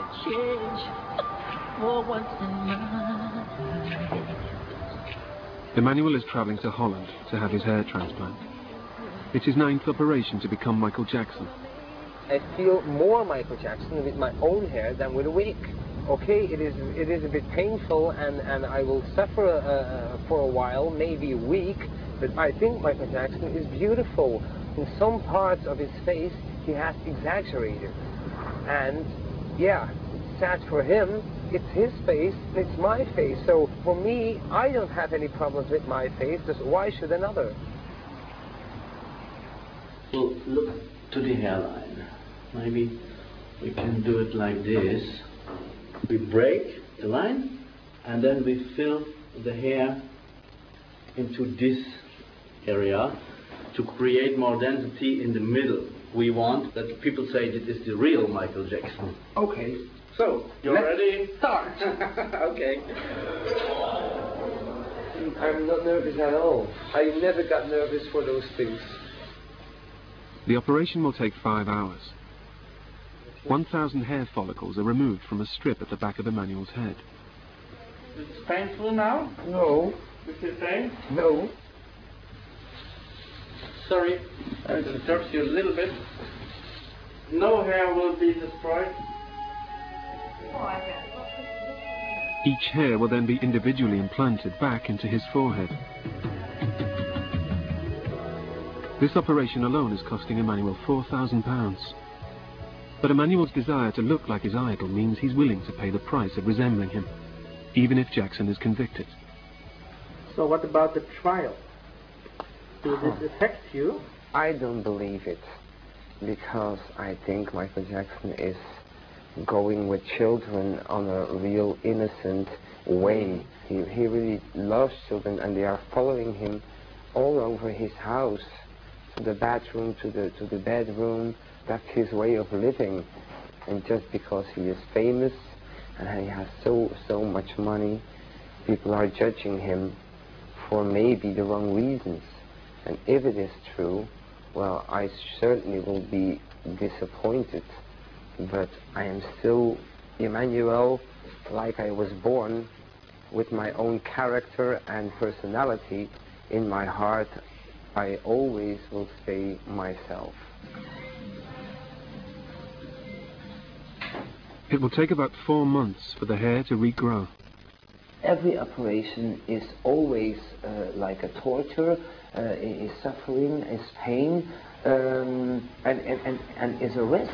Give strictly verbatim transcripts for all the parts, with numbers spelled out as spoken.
change for once in my life. Emmanuel is travelling to Holland to have his hair transplant. It's his ninth operation to become Michael Jackson. I feel more Michael Jackson with my own hair than with a wig. Okay, it is it is a bit painful, and, and I will suffer uh, for a while, maybe a week, but I think Michael Jackson is beautiful. In some parts of his face, he has exaggerated. And, yeah, it's sad for him. It's his face, it's my face. So, for me, I don't have any problems with my face, so why should another? Well, look to the hairline. Maybe we can do it like this. We break the line, and then we fill the hair into this area to create more density in the middle. We want that people say this is the real Michael Jackson. Okay. So, you ready? Start. Okay. I'm not nervous at all. I never got nervous for those things. The operation will take five hours. one thousand hair follicles are removed from a strip at the back of Emmanuel's head. It's painful now? No. Is it pain? No. Sorry, I disturbed you a little bit. No hair will be destroyed. Each hair will then be individually implanted back into his forehead. This operation alone is costing Emmanuel four thousand pounds. But Emmanuel's desire to look like his idol means he's willing to pay the price of resembling him, even if Jackson is convicted. So what about the trial? Does it affect you? I don't believe it, because I think Michael Jackson is going with children on a real innocent way. He, he really loves children, and they are following him all over his house, to the bathroom, to the, to the bedroom. That's his way of living. And just because he is famous and he has so, so much money, people are judging him for maybe the wrong reasons. And if it is true, well, I certainly will be disappointed. But I am still Emmanuel, like I was born, with my own character and personality. In my heart, I always will stay myself. It will take about four months for the hair to regrow. Every operation is always uh, like a torture, uh, is suffering, is pain, um, and, and, and, and is a risk.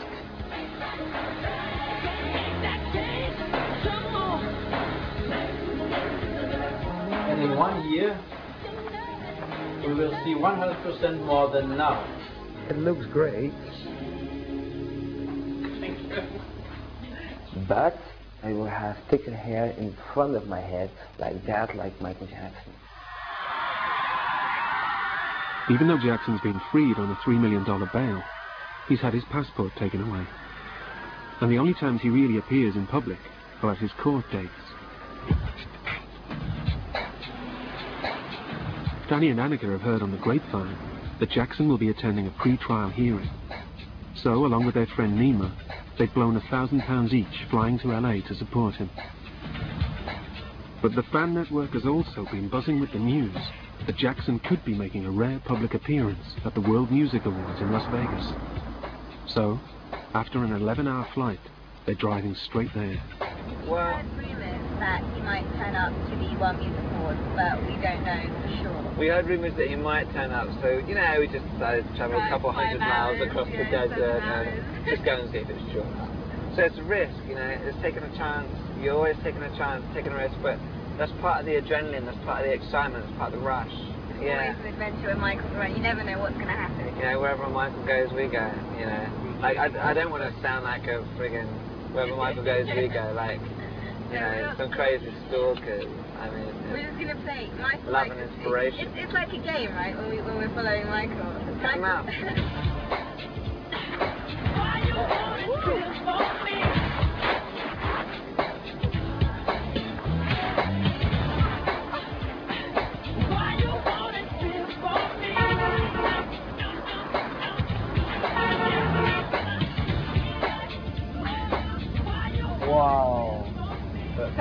And in one year, we will see one hundred percent more than now. It looks great. But I will have thicker hair in front of my head, like that, like Michael Jackson. Even though Jackson's been freed on a three million dollar bail, he's had his passport taken away. And the only times he really appears in public are at his court dates. Danny and Annika have heard on the grapevine that Jackson will be attending a pre-trial hearing. So, along with their friend Nima, they've blown a thousand pounds each flying to L A to support him. But the fan network has also been buzzing with the news that Jackson could be making a rare public appearance at the World Music Awards in Las Vegas. So, after an eleven hour flight, they're driving straight there. Well, we heard rumours that he might turn up to the World Music Awards, but we don't know for sure. We heard rumours that he might turn up, so, you know, we just decided to travel a couple hundred miles across the desert and just go and see if it's true. So it's a risk, you know, it's taking a chance. You're always taking a chance, taking a risk, but that's part of the adrenaline, that's part of the excitement, that's part of the rush. Yeah. Always an adventure with Michael's around. You never know what's going to happen. You know, wherever Michael goes, we go, you know. Like, I, I don't want to sound like a friggin' wherever Michael goes, we go, like, you know, some crazy stalkers. I mean, we're just going to play Michael. Love like, and inspiration. It's, it's like a game, right, when, we, when we're following Michael. It's like come out.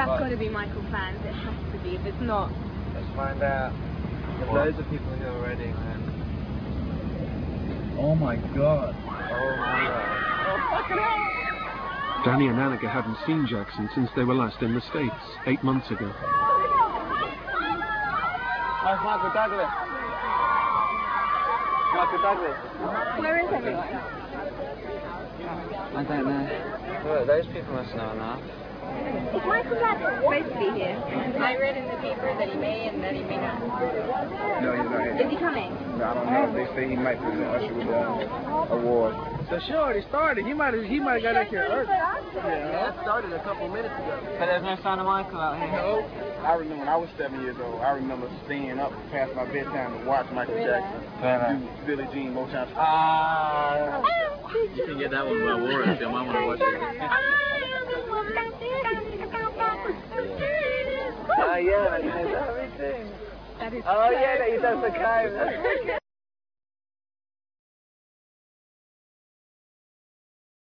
That's got to be Michael fans. It has to be. If it's not, let's find out. There's loads of people here already, man. Oh my god. Oh my god. Oh fucking hell! Danny and Annika hadn't seen Jackson since they were last in the States, eight months ago. That's Michael Douglas. Michael Douglas. where is everyone? I don't know. Look, those people must know enough. Is Michael Douglas supposed to be here? I read in the paper that he may and that he may not. No, he's not here. Is he coming? No, I don't know. They say he might present Usher with an award. So she already started. He might have he might have got up here early. Yeah, that started a couple minutes ago. But there's no sign of Michael out here. No. I remember when I was seven years old, I remember staying up past my bedtime to watch Michael Jackson do Billie Jean Motown. Ah. You can get that one by Warren. Your mom want to watch it. Oh yeah, he knows everything. Oh yeah, he does the kind.